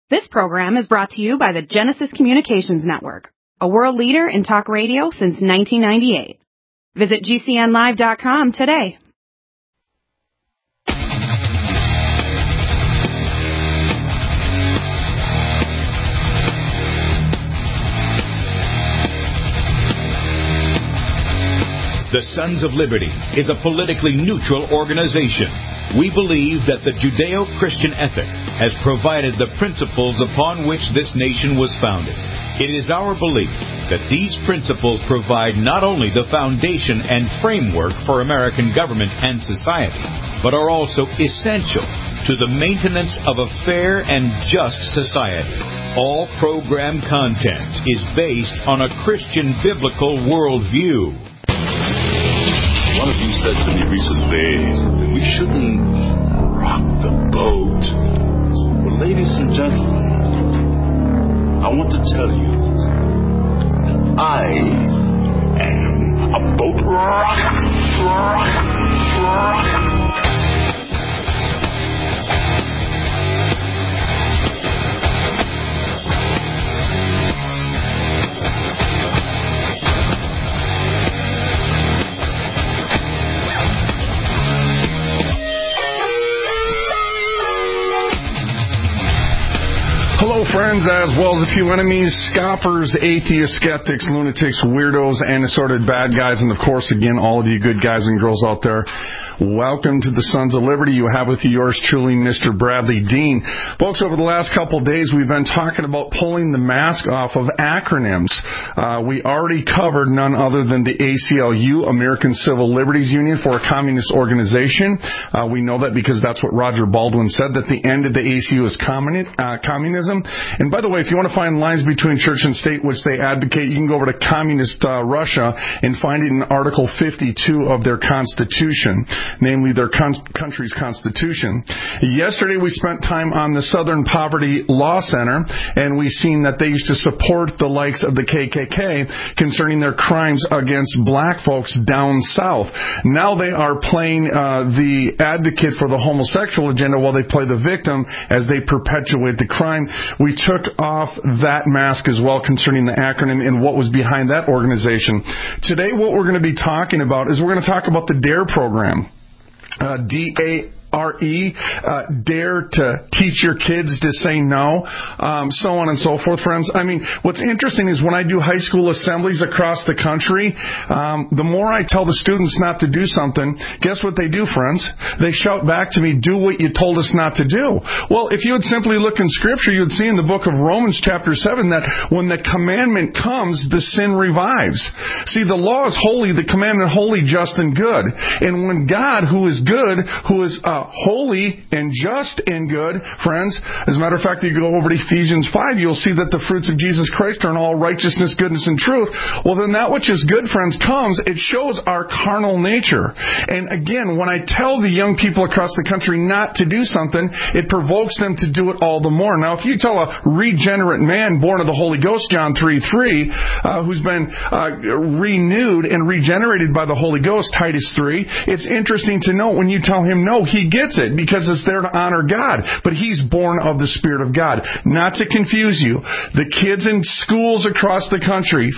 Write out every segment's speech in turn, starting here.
This program is brought to you by the Genesis Communications Network, a world leader in talk radio since 1998. Visit GCNlive.com today. The Sons of Liberty is a politically neutral organization. We believe that the Judeo-Christian ethic has provided the principles upon which this nation was founded. It is our belief that these principles provide not only the foundation and framework for American government and society, but are also essential to the maintenance of a fair and just society. All program content is based on a Christian biblical worldview. One of you said to me recently that we shouldn't rock the boat. Well, ladies and gentlemen, I want to tell you that I am a boat rocker. Hello, friends, as well as a few enemies, scoffers, atheists, skeptics, lunatics, weirdos, and assorted bad guys, and of course, again, all of you good guys and girls out there. Welcome to the Sons of Liberty. You have with you yours truly, Mr. Bradley Dean. Folks, over the last couple of days, we've been talking about pulling the mask off of acronyms. We already covered none other than the ACLU, American Civil Liberties Union, for a communist organization. We know that because that's what Roger Baldwin said, that the end of the ACLU is communism. And by the way, if you want to find lines between church and state, which they advocate, you can go over to communist Russia and find it in Article 52 of their Constitution, namely their country's Constitution. Yesterday, we spent time on the Southern Poverty Law Center, and we seen that they used to support the likes of the KKK concerning their crimes against black folks down south. Now they are playing the advocate for the homosexual agenda while they play the victim as they perpetuate the crime. We took off that mask as well concerning the acronym and what was behind that organization. Today, what we're going to be talking about is we're going to talk about the DARE program. DARE, dare to teach your kids to say no, so on and so forth, friends. I mean, what's interesting is when I do high school assemblies across the country, the more I tell the students not to do something, guess what they do, friends? They shout back to me, do what you told us not to do. Well, if you would simply look in Scripture, you would see in the book of Romans chapter 7 that when the commandment comes, the sin revives. See, the law is holy, the commandment holy, just, and good. And when God, who is good, who is holy and just and good, friends. As a matter of fact, if you go over to Ephesians 5, you'll see that the fruits of Jesus Christ are in all righteousness, goodness, and truth. Well, then that which is good, friends, comes. It shows our carnal nature. And again, when I tell the young people across the country not to do something, it provokes them to do it all the more. Now, if you tell a regenerate man born of the Holy Ghost, John 3:3, who's been renewed and regenerated by the Holy Ghost, Titus 3, it's interesting to note when you tell him no, he gets it because it's there to honor God. But he's born of the Spirit of God. Not to confuse you, the kids in schools across the country,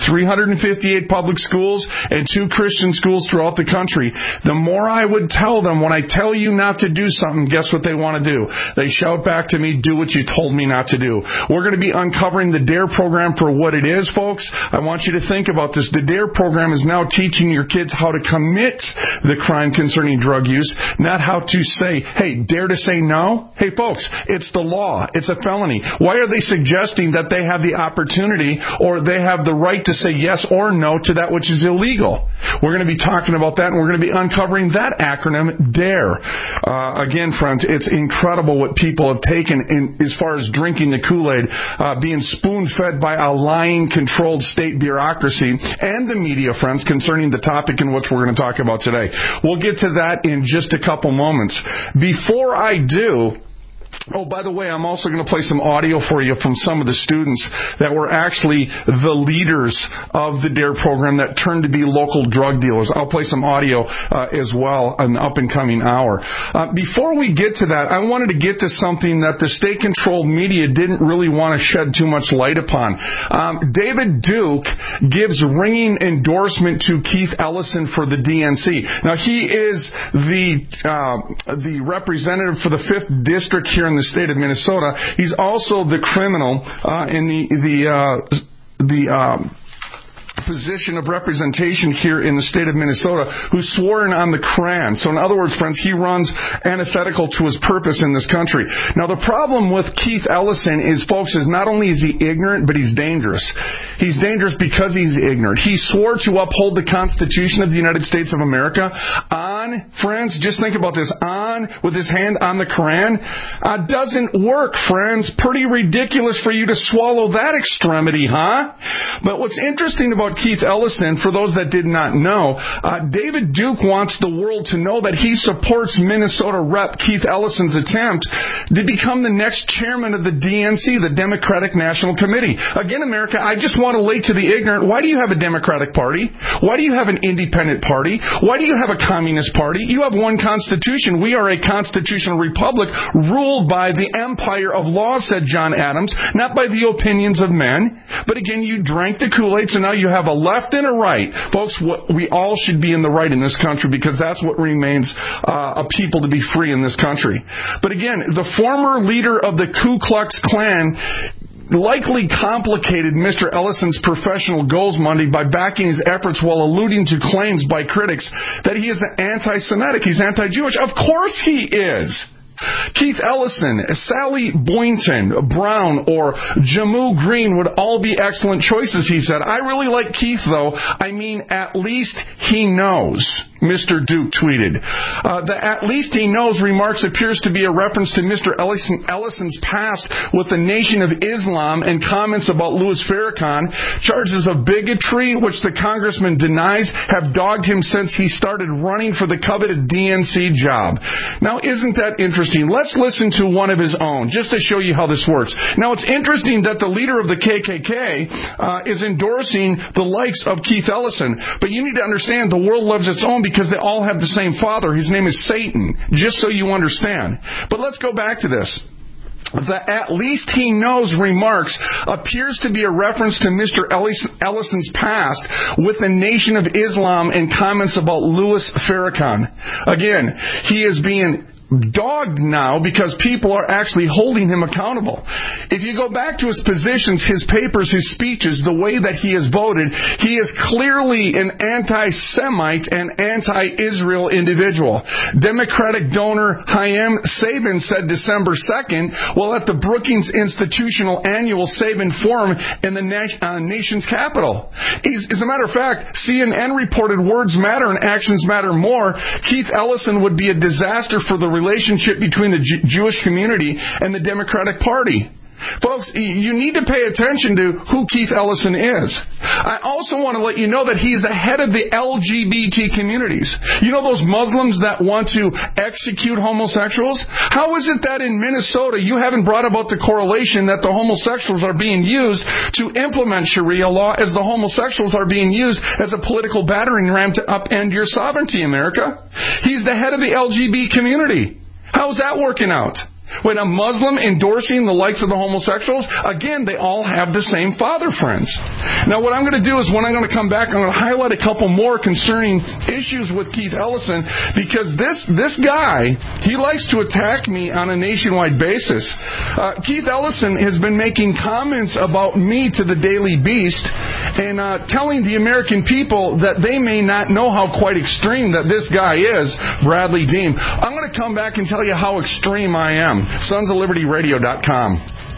358 public schools and 2 Christian schools throughout the country, the more I would tell them, when I tell you not to do something, guess what they want to do? They shout back to me, do what you told me not to do. We're going to be uncovering the DARE program for what it is, folks. I want you to think about this. The DARE program is now teaching your kids how to commit the crime concerning drug use, not how to say, hey, dare to say no? Hey, folks, it's the law. It's a felony. Why are they suggesting that they have the opportunity or they have the right to say yes or no to that which is illegal? We're going to be talking about that, and we're going to be uncovering that acronym, DARE. Again, friends, it's incredible what people have taken in, as far as drinking the Kool-Aid, being spoon-fed by a lying, controlled state bureaucracy and the media, friends, concerning the topic in which we're going to talk about today. We'll get to that in just a couple moments. Before I do, Oh, by the way, I'm also going to play some audio for you from some of the students that were actually the leaders of the DARE program that turned to be local drug dealers. I'll play some audio as well in the up-and-coming hour. Before we get to that, I wanted to get to something that the state-controlled media didn't really want to shed too much light upon. David Duke gives ringing endorsement to Keith Ellison for the DNC. Now, he is the representative for the 5th District here in the state of Minnesota. He's also the criminal in the position of representation here in the state of Minnesota who swore in on the Quran. So in other words, friends, he runs antithetical to his purpose in this country. Now the problem with Keith Ellison is, folks, is not only is he ignorant, but he's dangerous. He's dangerous because he's ignorant. He swore to uphold the Constitution of the United States of America on, friends, just think about this, on, with his hand on the Quran. Doesn't work, friends. Pretty ridiculous for you to swallow that extremity, huh? But what's interesting about Keith Ellison, for those that did not know, David Duke wants the world to know that he supports Minnesota Rep. Keith Ellison's attempt to become the next chairman of the DNC, the Democratic National Committee. Again, America, I just want to lay to the ignorant, why do you have a Democratic Party? Why do you have an independent party? Why do you have a communist party? You have one constitution. We are a constitutional republic ruled by the empire of law, said John Adams, not by the opinions of men. But again, you drank the Kool-Aid, so now you have a left and a right. Folks, we all should be in the right in this country because that's what remains a people to be free in this country. But again, the former leader of the Ku Klux Klan likely complicated Mr. Ellison's professional goals Monday by backing his efforts while alluding to claims by critics that he is anti-Semitic, he's anti-Jewish. Of course he is. Keith Ellison, Sally Boynton, Brown, or Jammu Green would all be excellent choices, he said. I really like Keith, though. I mean, at least he knows, Mr. Duke tweeted. The at least he knows remarks appears to be a reference to Mr. Ellison's past with the Nation of Islam and comments about Louis Farrakhan. Charges of bigotry, which the congressman denies, have dogged him since he started running for the coveted DNC job. Now, isn't that interesting? Let's listen to one of his own, just to show you how this works. Now, it's interesting that the leader of the KKK is endorsing the likes of Keith Ellison, but you need to understand the world loves its own because they all have the same father. His name is Satan, just so you understand. But let's go back to this. The at least he knows remarks appears to be a reference to Mr. Ellison's past with the Nation of Islam and comments about Louis Farrakhan. Again, he is being dogged now because people are actually holding him accountable. If you go back to his positions, his papers, his speeches, the way that he has voted, he is clearly an anti-Semite and anti-Israel individual. Democratic donor Chaim Sabin said December 2nd while at the Brookings Institutional Annual Sabin Forum in the nation's capital. As a matter of fact, CNN reported words matter and actions matter more. Keith Ellison would be a disaster for the relationship between the Jewish community and the Democratic Party. Folks, you need to pay attention to who Keith Ellison is. I also want to let you know that he's the head of the LGBT communities. You know those Muslims that want to execute homosexuals? How is it that in Minnesota you haven't brought about the correlation that the homosexuals are being used to implement Sharia law as the homosexuals are being used as a political battering ram to upend your sovereignty, America? He's the head of the LGBT community. How's that working out? When a Muslim endorsing the likes of the homosexuals, again, they all have the same father, friends. Now, what I'm going to do is when I'm going to come back, I'm going to highlight a couple more concerning issues with Keith Ellison, because this guy, he likes to attack me on a nationwide basis. Keith Ellison has been making comments about me to the Daily Beast and telling the American people that they may not know how quite extreme that this guy is, Bradley Deem. I'm going to come back and tell you how extreme I am. SonsOfLibertyRadio.com.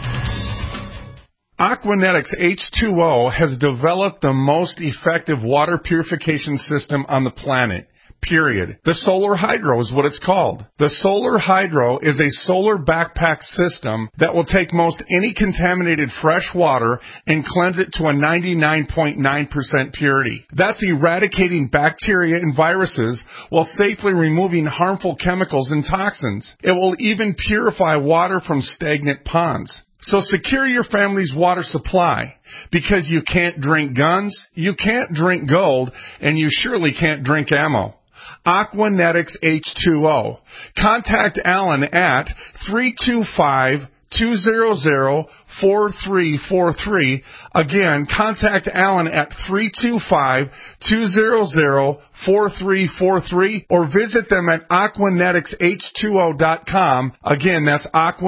Aquanetics H2O has developed the most effective water purification system on the planet. period. The Solar Hydro is what it's called. The Solar Hydro is a solar backpack system that will take most any contaminated fresh water and cleanse it to a 99.9% purity. That's eradicating bacteria and viruses while safely removing harmful chemicals and toxins. It will even purify water from stagnant ponds. So secure your family's water supply, because you can't drink guns, you can't drink gold, and you surely can't drink ammo. Aquanetics H2O. Contact Alan at 325-200-4343. Again, contact Alan at 325-200-4343 or visit them at aquaneticsH2O.com. Again, that's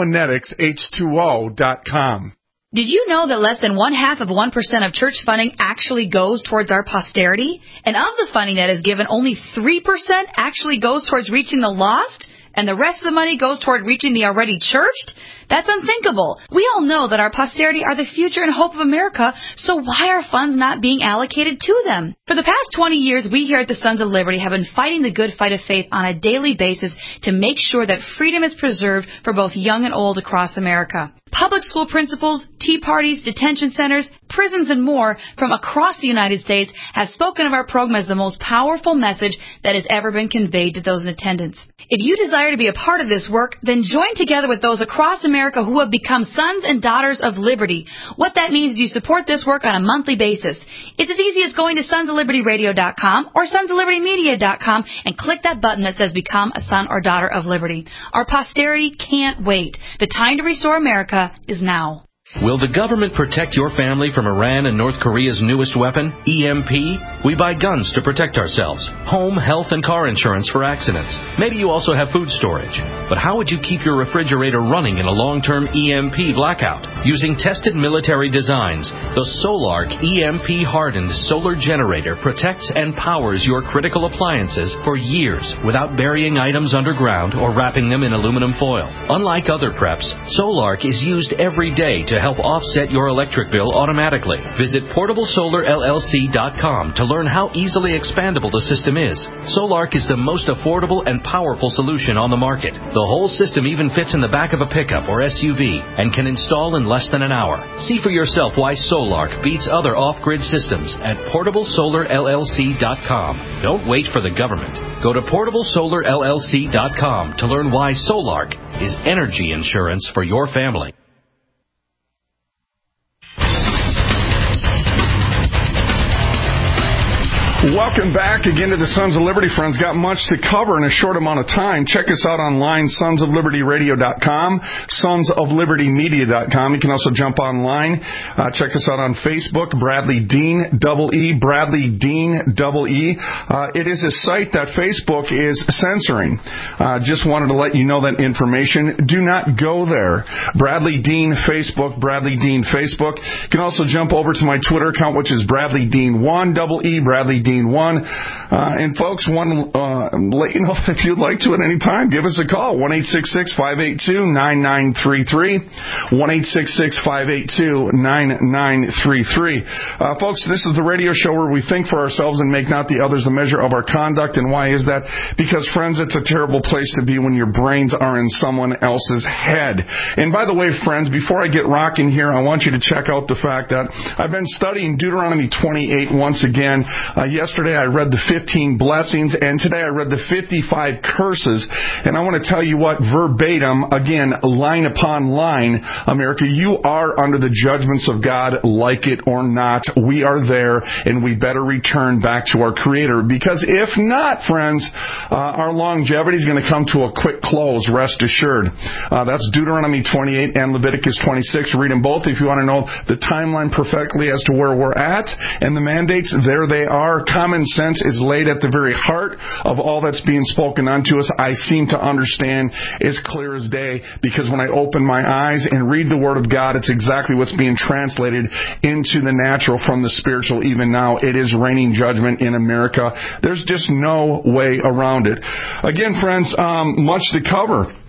aquaneticsH2O.com. Did you know that less than 0.5% of church funding actually goes towards our posterity? And of the funding that is given, only 3% actually goes towards reaching the lost? And the rest of the money goes toward reaching the already churched? That's unthinkable. We all know that our posterity are the future and hope of America, so why are funds not being allocated to them? For the past 20 years, we here at the Sons of Liberty have been fighting the good fight of faith on a daily basis to make sure that freedom is preserved for both young and old across America. Public school principals, tea parties, detention centers, prisons, and more from across the United States have spoken of our program as the most powerful message that has ever been conveyed to those in attendance. If you desire to be a part of this work, then join together with those across America who have become sons and daughters of liberty. What that means is you support this work on a monthly basis. It's as easy as going to sonsoflibertyradio.com or sonsoflibertymedia.com and click that button that says Become a Son or Daughter of Liberty. Our posterity can't wait. The time to restore America is now. Will the government protect your family from Iran and North Korea's newest weapon, EMP? We buy guns to protect ourselves, home, health, and car insurance for accidents. Maybe you also have food storage. But how would you keep your refrigerator running in a long-term EMP blackout? Using tested military designs, the Solarc EMP-hardened solar generator protects and powers your critical appliances for years without burying items underground or wrapping them in aluminum foil. Unlike other preps, Solarc is used every day to help offset your electric bill automatically. Visit PortableSolarLLC.com to learn how easily expandable the system is. Solarc is the most affordable and powerful solution on the market. The whole system even fits in the back of a pickup or SUV and can install in less than an hour. See for yourself why Solarc beats other off-grid systems at PortableSolarLLC.com. Don't wait for the government. Go to PortableSolarLLC.com to learn why Solarc is energy insurance for your family. Welcome back again to the Sons of Liberty, friends. Got much to cover in a short amount of time. Check us out online, sonsoflibertyradio.com, sonsoflibertymedia.com. You can also jump online. Check us out on Facebook, Bradley Dean, EE, Bradley Dean, EE. It is a site that Facebook is censoring. Just wanted to let you know that information. Do not go there. Bradley Dean, Facebook, Bradley Dean, Facebook. You can also jump over to my Twitter account, which is Bradley Dean 1, EE, Bradley Dean 1. And folks, want to let you know if you'd like to at any time, give us a call, 1-866-582-9933, 1-866-582-9933. Folks, this is the radio show where we think for ourselves and make not the others the measure of our conduct. And why is that? Because, friends, it's a terrible place to be when your brains are in someone else's head. And by the way, friends, before I get rocking here, I want you to check out the fact that I've been studying Deuteronomy 28 once again. Yesterday I read the 15 blessings, and today I read the 55 curses. And I want to tell you what, verbatim, again, line upon line, America, you are under the judgments of God, like it or not. We are there, and we better return back to our Creator. Because if not, friends, our longevity is going to come to a quick close, rest assured. That's Deuteronomy 28 and Leviticus 26. Read them both if you want to know the timeline perfectly as to where we're at. And the mandates, there they are. Common sense is laid at the very heart of all that's being spoken unto us. I seem to understand as clear as day, because when I open my eyes and read the Word of God, it's exactly what's being translated into the natural from the spiritual. Even now, it is raining judgment in America. There's just no way around it. Again, friends, much to cover.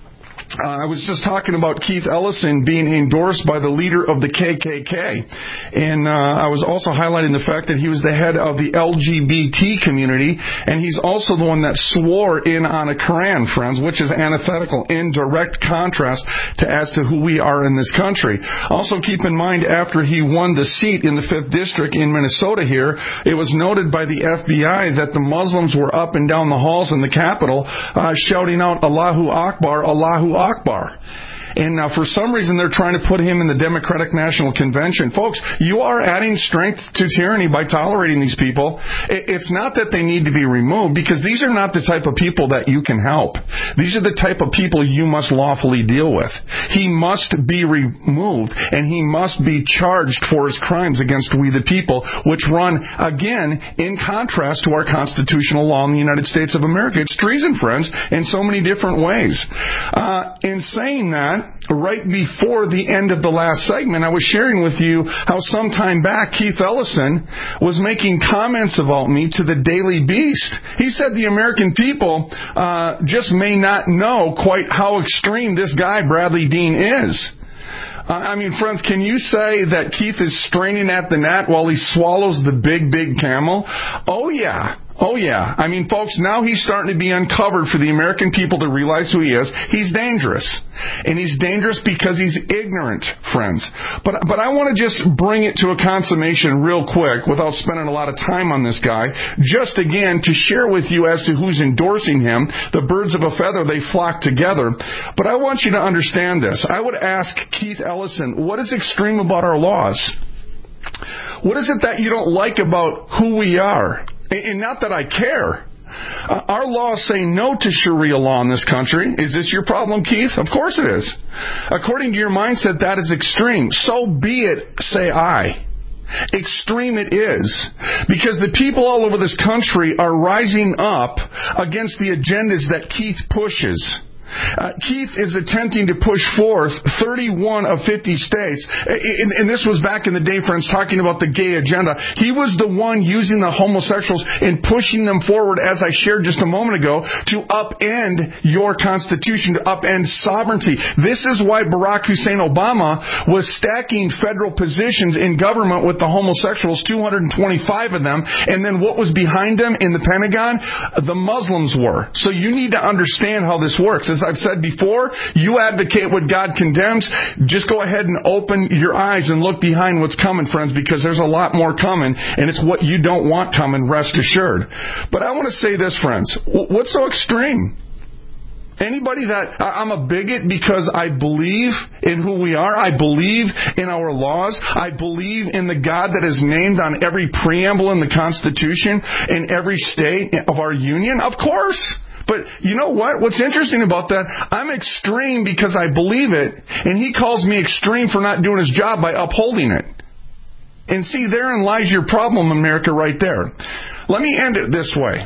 I was just talking about Keith Ellison being endorsed by the leader of the KKK. And I was also highlighting the fact that he was the head of the LGBT community, and he's also the one that swore in on a Quran, friends, which is antithetical, in direct contrast as to who we are in this country. Also keep in mind, after he won the seat in the 5th District in Minnesota here, it was noted by the FBI that the Muslims were up and down the halls in the Capitol shouting out, Allahu Akbar, Allahu Akbar. And now, for some reason, they're trying to put him in the Democratic National Convention. Folks, you are adding strength to tyranny by tolerating these people. It's not that they need to be removed, because these are not the type of people that you can help. These are the type of people you must lawfully deal with. He must be removed, and he must be charged for his crimes against we the people, which run, again, in contrast to our constitutional law in the United States of America. It's treason, friends, in so many different ways. In saying that, right before the end of the last segment, I was sharing with you how some time back Keith Ellison was making comments about me to the Daily Beast. He said the American people just may not know quite how extreme this guy, Bradley Dean, is. I mean, friends, can you say that Keith is straining at the gnat while he swallows the big, big camel? Oh, yeah. Oh, yeah. I mean, folks, now he's starting to be uncovered for the American people to realize who he is. He's dangerous. And he's dangerous because he's ignorant, friends. But I want to just bring it to a consummation real quick without spending a lot of time on this guy. Just again to share with you as to who's endorsing him. The birds of a feather, they flock together. But I want you to understand this. I would ask Keith Ellison, what is extreme about our laws? What is it that you don't like about who we are? And not that I care. Our laws say no to Sharia law in this country. Is this your problem, Keith? Of course it is. According to your mindset, that is extreme. So be it, say I. Extreme it is. Because the people all over this country are rising up against the agendas that Keith pushes. Keith is attempting to push forth 31 of 50 states. And this was back in the day, friends, talking about the gay agenda. He was the one using the homosexuals and pushing them forward, as I shared just a moment ago, to upend your Constitution, to upend sovereignty. This is why Barack Hussein Obama was stacking federal positions in government with the homosexuals, 225 of them. And then what was behind them in the Pentagon? The Muslims were. So you need to understand how this works. As I've said before, you advocate what God condemns. Just go ahead and open your eyes and look behind what's coming, friends, because there's a lot more coming, and it's what you don't want coming, rest assured. But I want to say this, friends. What's so extreme? Anybody that I'm a bigot because I believe in who we are, I believe in our laws, I believe in the God that is named on every preamble in the Constitution in every state of our union? Of course. But you know what? What's interesting about that, I'm extreme because I believe it, and he calls me extreme for not doing his job by upholding it. And see, therein lies your problem, America, right there. Let me end it this way.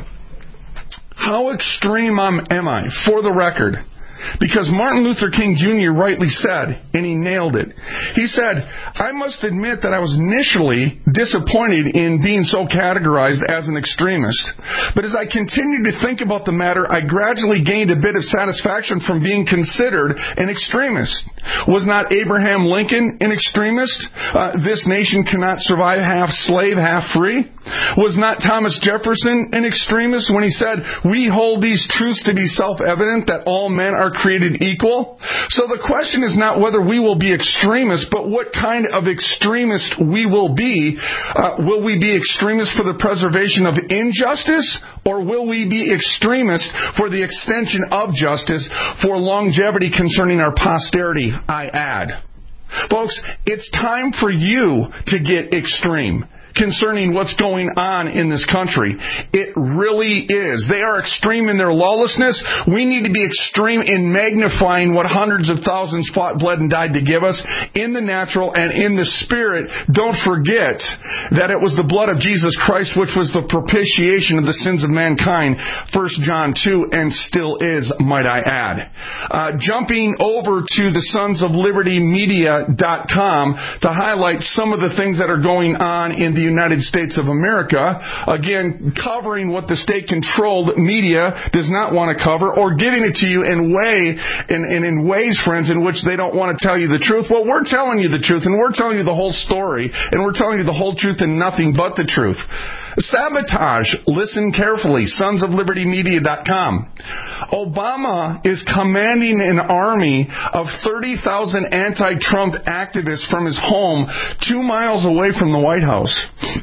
How extreme am I? For the record. Because Martin Luther King Jr. rightly said, and he nailed it. He said, I must admit that I was initially disappointed in being so categorized as an extremist. But as I continued to think about the matter, I gradually gained a bit of satisfaction from being considered an extremist. Was not Abraham Lincoln an extremist? This nation cannot survive half slave, half free. Was not Thomas Jefferson an extremist when he said, we hold these truths to be self-evident that all men are created equal? So the question is not whether we will be extremists, but what kind of extremist we will be. Will we be extremists for the preservation of injustice, or will we be extremists for the extension of justice, for longevity concerning our posterity, I add? Folks, it's time for you to get extreme concerning what's going on in this country. It really is. They are extreme in their lawlessness. We need to be extreme in magnifying what hundreds of thousands fought, bled, and died to give us in the natural and in the spirit. Don't forget that it was the blood of Jesus Christ which was the propitiation of the sins of mankind, 1 John 2, and still is, might I add. Jumping over to the sonsoflibertymedia.com to highlight some of the things that are going on in the the United States of America, again, covering what the state-controlled media does not want to cover, or giving it to you in ways, friends, in which they don't want to tell you the truth. Well, we're telling you the truth, and we're telling you the whole story, and we're telling you the whole truth and nothing but the truth. Sabotage. Listen carefully. SonsOfLibertyMedia.com. Obama is commanding an army of 30,000 anti-Trump activists from his home 2 miles away from the White House.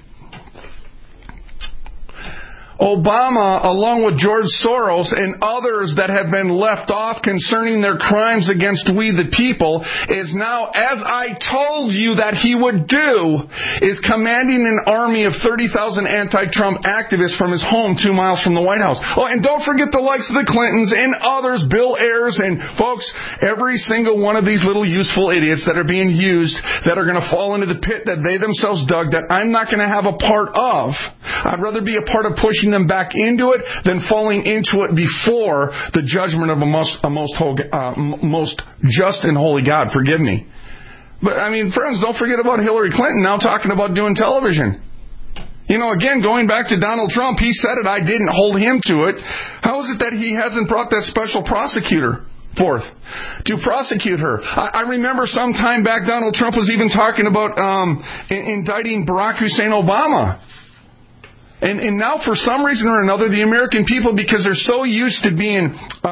Obama, along with George Soros and others that have been left off concerning their crimes against we the people, is now, as I told you that he would do, is commanding an army of 30,000 anti-Trump activists from his home 2 miles from the White House. Oh, and don't forget the likes of the Clintons and others, Bill Ayers, and folks, every single one of these little useful idiots that are being used, that are going to fall into the pit that they themselves dug, that I'm not going to have a part of. I'd rather be a part of pushing them back into it than falling into it before the judgment of a most just and holy God. Forgive me. But, I mean, friends, don't forget about Hillary Clinton now talking about doing television. You know, again, going back to Donald Trump, he said it, I didn't hold him to it. How is it that he hasn't brought that special prosecutor forth to prosecute her? I remember some time back Donald Trump was even talking about indicting Barack Hussein Obama. And now, for some reason or another, the American people, because they're so used to being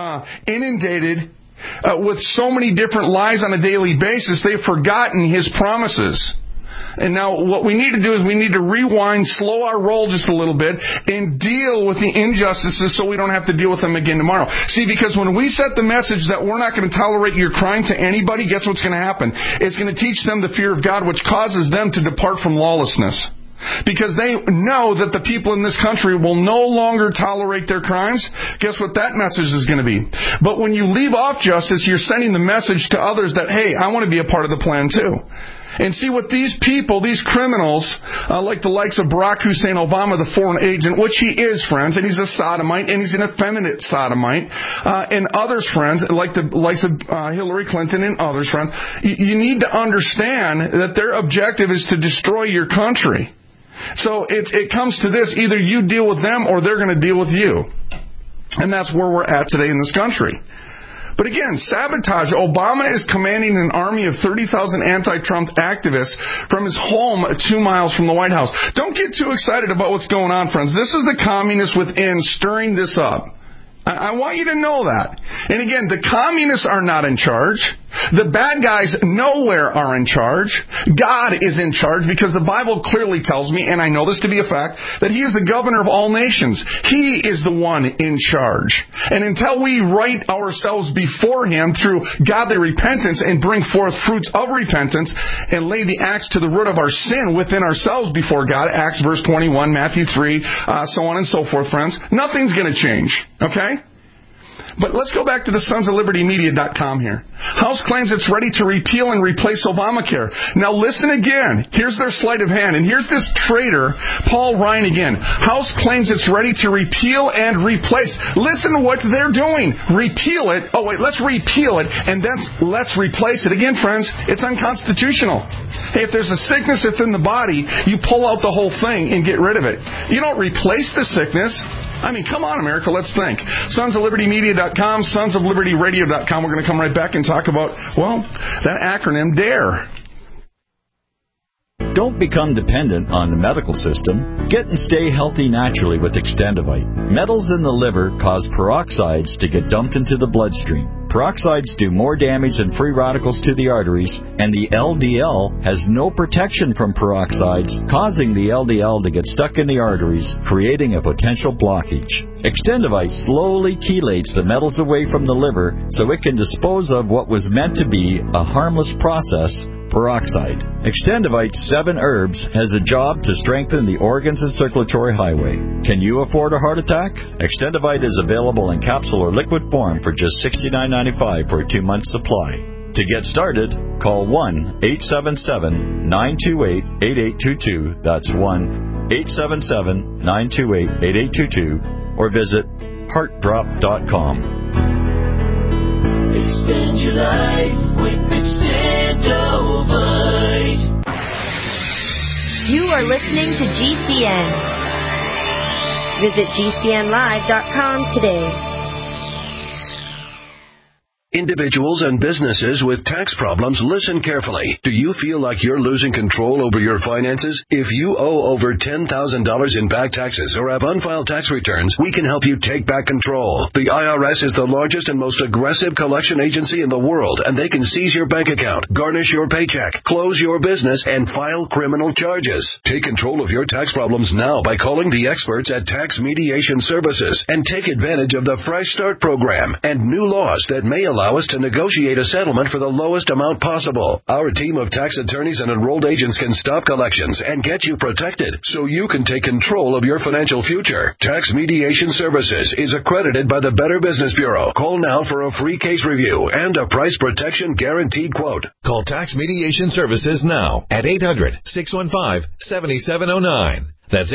inundated with so many different lies on a daily basis, they've forgotten his promises. And now what we need to do is we need to rewind, slow our roll just a little bit, and deal with the injustices so we don't have to deal with them again tomorrow. See, because when we set the message that we're not going to tolerate your crime to anybody, guess what's going to happen? It's going to teach them the fear of God, which causes them to depart from lawlessness. Because they know that the people in this country will no longer tolerate their crimes. Guess what that message is going to be? But when you leave off justice, you're sending the message to others that, hey, I want to be a part of the plan too. And see what these people, these criminals, like the likes of Barack Hussein Obama, the foreign agent, which he is, friends, and he's a sodomite, and he's an effeminate sodomite, and others, friends, like the likes of Hillary Clinton and others, friends, you need to understand that their objective is to destroy your country. So it comes to this, either you deal with them or they're going to deal with you. And that's where we're at today in this country. But again, sabotage. Obama is commanding an army of 30,000 anti-Trump activists from his home 2 miles from the White House. Don't get too excited about what's going on, friends. This is the communists within stirring this up. I want you to know that. And again, the communists are not in charge. The bad guys nowhere are in charge. God is in charge, because the Bible clearly tells me, and I know this to be a fact, that He is the governor of all nations. He is the one in charge. And until we right ourselves before Him through godly repentance and bring forth fruits of repentance and lay the axe to the root of our sin within ourselves before God, Acts verse 21, Matthew 3, so on and so forth, friends, nothing's going to change. Okay? But let's go back to the SonsOfLibertyMedia.com here. House claims it's ready to repeal and replace Obamacare. Now listen again. Here's their sleight of hand. And here's this traitor, Paul Ryan again. House claims it's ready to repeal and replace. Listen to what they're doing. Repeal it. Oh, wait, let's repeal it. And then let's replace it. Again, friends, it's unconstitutional. Hey, if there's a sickness within the body, you pull out the whole thing and get rid of it. You don't replace the sickness. I mean, come on, America, let's think. SonsOfLibertyMedia.com, SonsOfLibertyRadio.com. We're going to come right back and talk about, well, that acronym, DARE. Don't become dependent on the medical system. Get and stay healthy naturally with Extendivite. Metals in the liver cause peroxides to get dumped into the bloodstream. Peroxides do more damage than free radicals to the arteries, and the LDL has no protection from peroxides, causing the LDL to get stuck in the arteries, creating a potential blockage. Extendivite slowly chelates the metals away from the liver so it can dispose of what was meant to be a harmless process, peroxide. Extendivite 7 herbs has a job to strengthen the organs and circulatory highway. Can you afford a heart attack? Extendivite is available in capsule or liquid form for just $69.95 for a 2-month supply. To get started, call 1-877-928-8822. That's 1-877-928-8822. Or visit heartdrop.com. Extend your life with Extendivite. You are listening to GCN. Visit GCNlive.com today. Individuals and businesses with tax problems, listen carefully. Do you feel like you're losing control over your finances? If you owe over $10,000 in back taxes or have unfiled tax returns, we can help you take back control. The IRS is the largest and most aggressive collection agency in the world, and they can seize your bank account, garnish your paycheck, close your business, and file criminal charges. Take control of your tax problems now by calling the experts at Tax Mediation Services and take advantage of the Fresh Start program and new laws that may allow us to negotiate a settlement for the lowest amount possible. Our team of tax attorneys and enrolled agents can stop collections and get you protected so you can take control of your financial future. Tax Mediation Services is accredited by the Better Business Bureau. Call now for a free case review and a price protection guaranteed quote. Call Tax Mediation Services now at 800-615-7709. That's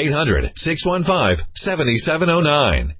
800-615-7709.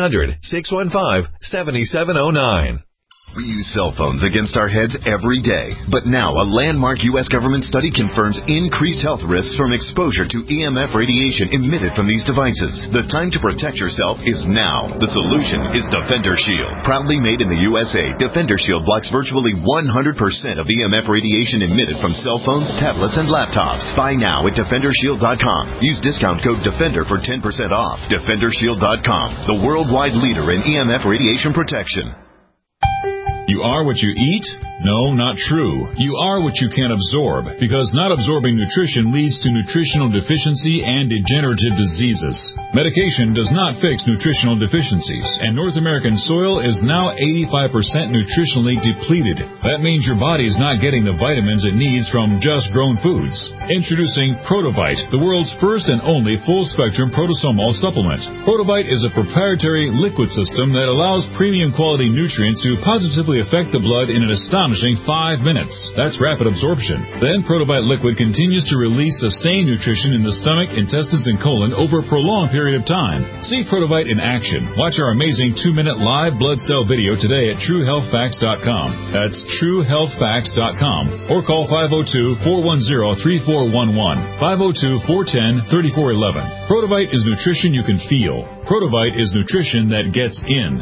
800-615-7709. We use cell phones against our heads every day. But now, a landmark U.S. government study confirms increased health risks from exposure to EMF radiation emitted from these devices. The time to protect yourself is now. The solution is Defender Shield. Proudly made in the USA, Defender Shield blocks virtually 100% of EMF radiation emitted from cell phones, tablets, and laptops. Buy now at DefenderShield.com. Use discount code DEFENDER for 10% off. DefenderShield.com, the worldwide leader in EMF radiation protection. You are what you eat? No, not true. You are what you can absorb, because not absorbing nutrition leads to nutritional deficiency and degenerative diseases. Medication does not fix nutritional deficiencies, and North American soil is now 85% nutritionally depleted. That means your body is not getting the vitamins it needs from just grown foods. Introducing Protovite, the world's first and only full-spectrum protosomal supplement. Protovite is a proprietary liquid system that allows premium quality nutrients to positively affect the blood in an astonishing 5 minutes. That's rapid absorption. Then Protovite liquid continues to release sustained nutrition in the stomach, intestines, and colon over a prolonged period of time. See Protovite in action. Watch our amazing 2-minute live blood cell video today at TrueHealthFacts.com. That's TrueHealthFacts.com. Or call 502-410-3411. 502-410-3411. Protovite is nutrition you can feel. Protovite is nutrition that gets in.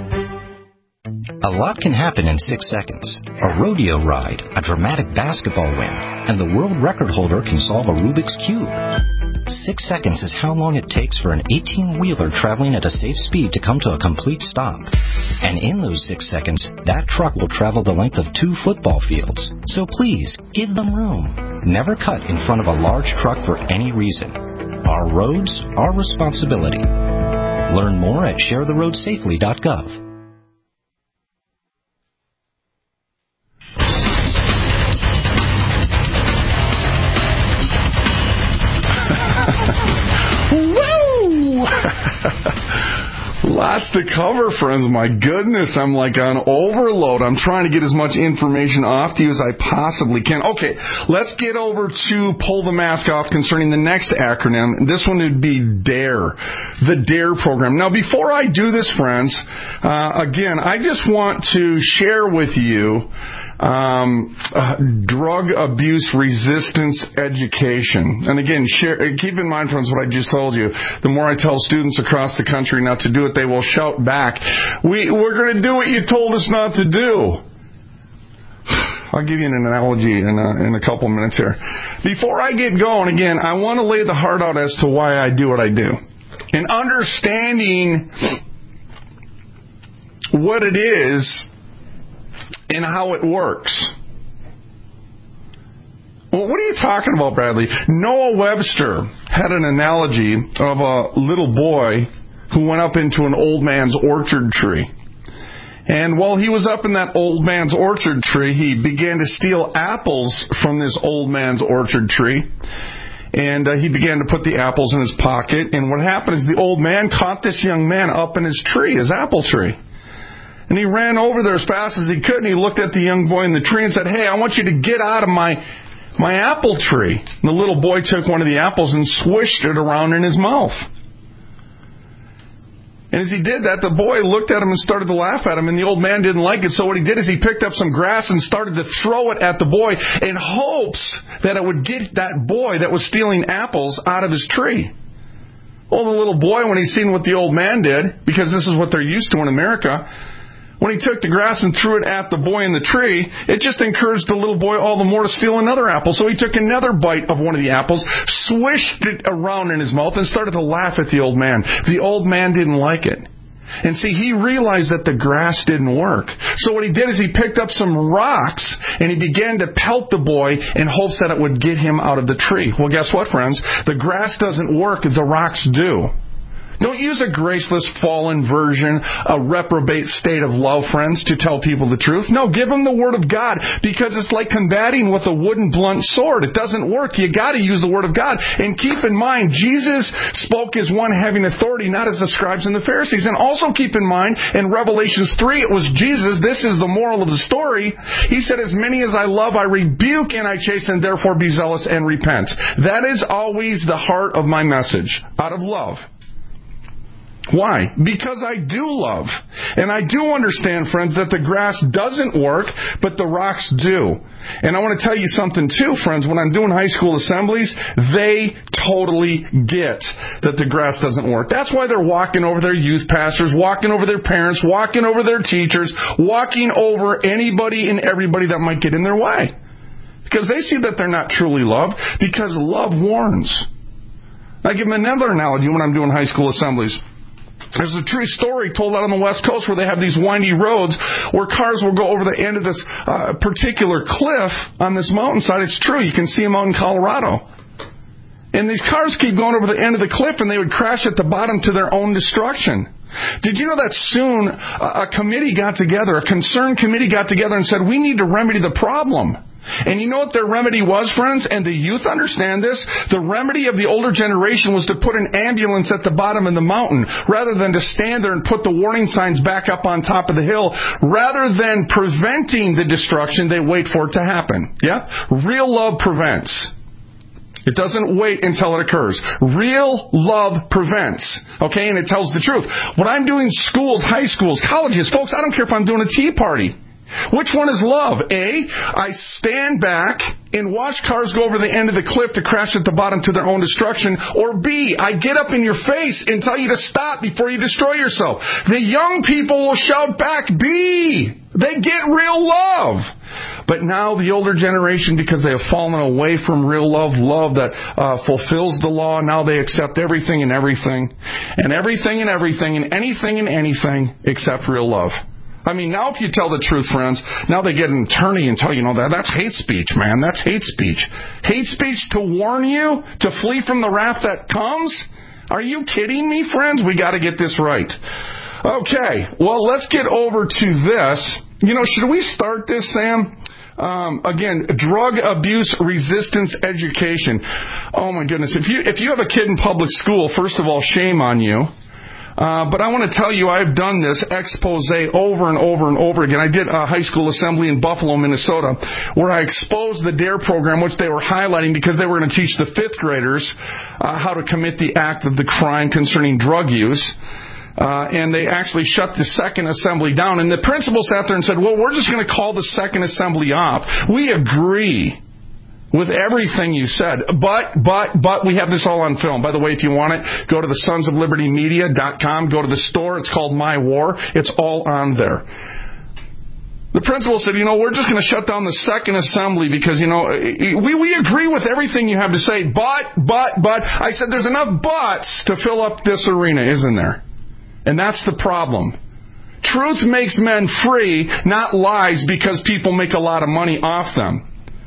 A lot can happen in 6 seconds. A rodeo ride, a dramatic basketball win, and the world record holder can solve a Rubik's Cube. 6 seconds is how long it takes for an 18-wheeler traveling at a safe speed to come to a complete stop. And in those 6 seconds, that truck will travel the length of 2 football fields. So please, give them room. Never cut in front of a large truck for any reason. Our roads, our responsibility. Learn more at sharetheroadsafely.gov. Lots to cover, friends. My goodness, I'm like on overload. I'm trying to get as much information off to you as I possibly can. Okay, let's get over to pull the mask off concerning the next acronym. This one would be DARE, the DARE program. Now, before I do this, friends, again, I just want to share with you drug abuse resistance education. And again, keep in mind, friends, what I just told you. The more I tell students across the country not to do it, they will shout back, we're going to do what you told us not to do. I'll give you an analogy in a couple minutes here. Before I get going, again, I want to lay the heart out as to why I do what I do. And understanding what it is and how it works. Well, what are you talking about, Bradley? Noah Webster had an analogy of a little boy who went up into an old man's orchard tree. And while he was up in that old man's orchard tree, he began to steal apples from this old man's orchard tree. And he began to put the apples in his pocket. And what happened is the old man caught this young man up in his tree, his apple tree. And he ran over there as fast as he could, and he looked at the young boy in the tree and said, "Hey, I want you to get out of my apple tree." And the little boy took one of the apples and swished it around in his mouth. And as he did that, the boy looked at him and started to laugh at him, and the old man didn't like it. So what he did is he picked up some grass and started to throw it at the boy in hopes that it would get that boy that was stealing apples out of his tree. Well, the little boy, when he seen what the old man did, because this is what they're used to in America, when he took the grass and threw it at the boy in the tree, it just encouraged the little boy all the more to steal another apple. So he took another bite of one of the apples, swished it around in his mouth, and started to laugh at the old man. The old man didn't like it. And see, he realized that the grass didn't work. So what he did is he picked up some rocks and he began to pelt the boy in hopes that it would get him out of the tree. Well, guess what, friends? The grass doesn't work, the rocks do. Don't use a graceless, fallen version, a reprobate state of love, friends, to tell people the truth. No, give them the Word of God, because it's like combating with a wooden, blunt sword. It doesn't work. You got to use the Word of God. And keep in mind, Jesus spoke as one having authority, not as the scribes and the Pharisees. And also keep in mind, in Revelations 3, it was Jesus. This is the moral of the story. He said, as many as I love, I rebuke and I chasten, therefore be zealous and repent. That is always the heart of my message, out of love. Why? Because I do love. And I do understand, friends, that the grass doesn't work, but the rocks do. And I want to tell you something too, friends. When I'm doing high school assemblies, they totally get that the grass doesn't work. That's why they're walking over their youth pastors, walking over their parents, walking over their teachers, walking over anybody and everybody that might get in their way. Because they see that they're not truly loved, because love warns. I give them another analogy when I'm doing high school assemblies. There's a true story told out on the West Coast where they have these windy roads where cars will go over the end of this particular cliff on this mountainside. It's true. You can see them out in Colorado. And these cars keep going over the end of the cliff, and they would crash at the bottom to their own destruction. Did you know that soon a committee got together, a concerned committee got together and said, we need to remedy the problem. And you know what their remedy was, friends? And the youth understand this. The remedy of the older generation was to put an ambulance at the bottom of the mountain rather than to stand there and put the warning signs back up on top of the hill. Rather than preventing the destruction, they wait for it to happen. Yeah? Real love prevents. It doesn't wait until it occurs. Real love prevents. Okay? And it tells the truth. When I'm doing schools, high schools, colleges, folks, I don't care if I'm doing a tea party. Which one is love? A, I stand back and watch cars go over the end of the cliff to crash at the bottom to their own destruction. Or B, I get up in your face and tell you to stop before you destroy yourself. The young people will shout back B. They get real love. But now the older generation, because they have fallen away from real love, love that fulfills the law, now they accept everything and everything, and everything and everything, and anything except real love. I mean, now if you tell the truth, friends, now they get an attorney and tell you, that's hate speech, man. That's hate speech. Hate speech to warn you to flee from the wrath that comes? Are you kidding me, friends? We got to get this right. Okay, well, let's get over to this. Should we start this, Sam? Again, drug abuse resistance education. Oh my goodness. If you have a kid in public school, first of all, shame on you. But I want to tell you, I've done this expose over and over and over again. I did a high school assembly in Buffalo, Minnesota, where I exposed the DARE program, which they were highlighting because they were going to teach the 5th graders how to commit the act of the crime concerning drug use. And they actually shut the second assembly down. And the principal sat there and said, well, we're just going to call the second assembly off. We agree with everything you said. But we have this all on film. By the way, if you want it, go to the sonsoflibertymedia.com. Go to the store. It's called My War. It's all on there. The principal said, we're just going to shut down the second assembly because, we agree with everything you have to say. But, I said, there's enough buts to fill up this arena, isn't there? And that's the problem. Truth makes men free, not lies because people make a lot of money off them.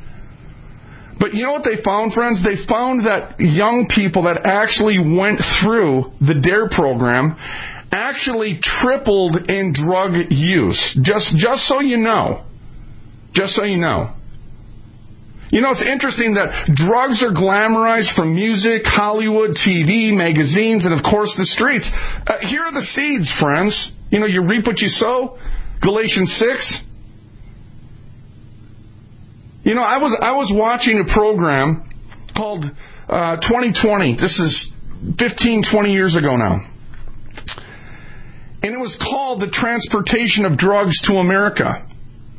But you know what they found, friends? They found that young people that actually went through the DARE program actually tripled in drug use. Just so you know. Just so you know. It's interesting that drugs are glamorized from music, Hollywood, TV, magazines, and of course the streets. Here are the seeds, friends. You reap what you sow. Galatians 6. I was watching a program called 2020. This is 15, 20 years ago now. and it was called the transportation of drugs to America.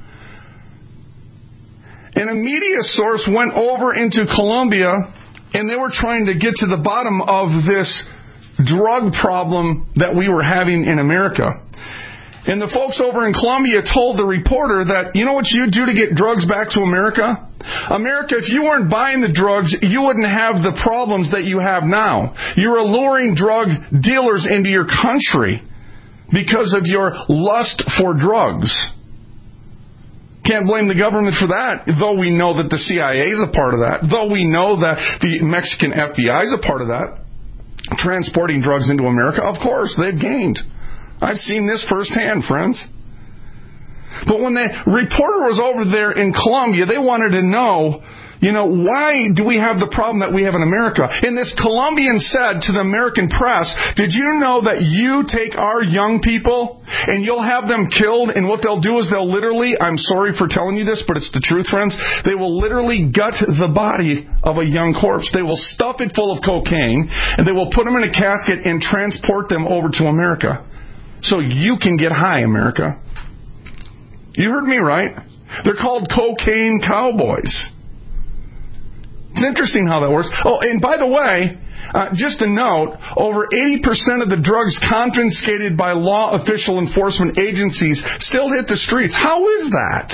And a media source went over into Colombia, and they were trying to get to the bottom of this drug problem that we were having in America. And the folks over in Colombia told the reporter that, you know what you'd do to get drugs back to America? America, if you weren't buying the drugs, you wouldn't have the problems that you have now. You're alluring drug dealers into your country because of your lust for drugs. Can't blame the government for that, though we know that the CIA is a part of that, though we know that the Mexican FBI is a part of that. Transporting drugs into America, of course, they've gained. I've seen this firsthand, friends. But when the reporter was over there in Colombia, they wanted to know, why do we have the problem that we have in America? And this Colombian said to the American press, did you know that you take our young people and you'll have them killed, and what they'll do is they'll literally, I'm sorry for telling you this, but it's the truth, friends, they will literally gut the body of a young corpse. They will stuff it full of cocaine, and they will put them in a casket and transport them over to America. So you can get high, America. You heard me right. They're called cocaine cowboys. It's interesting how that works. Oh, and by the way, just a note, over 80% of the drugs confiscated by law official enforcement agencies still hit the streets. How is that?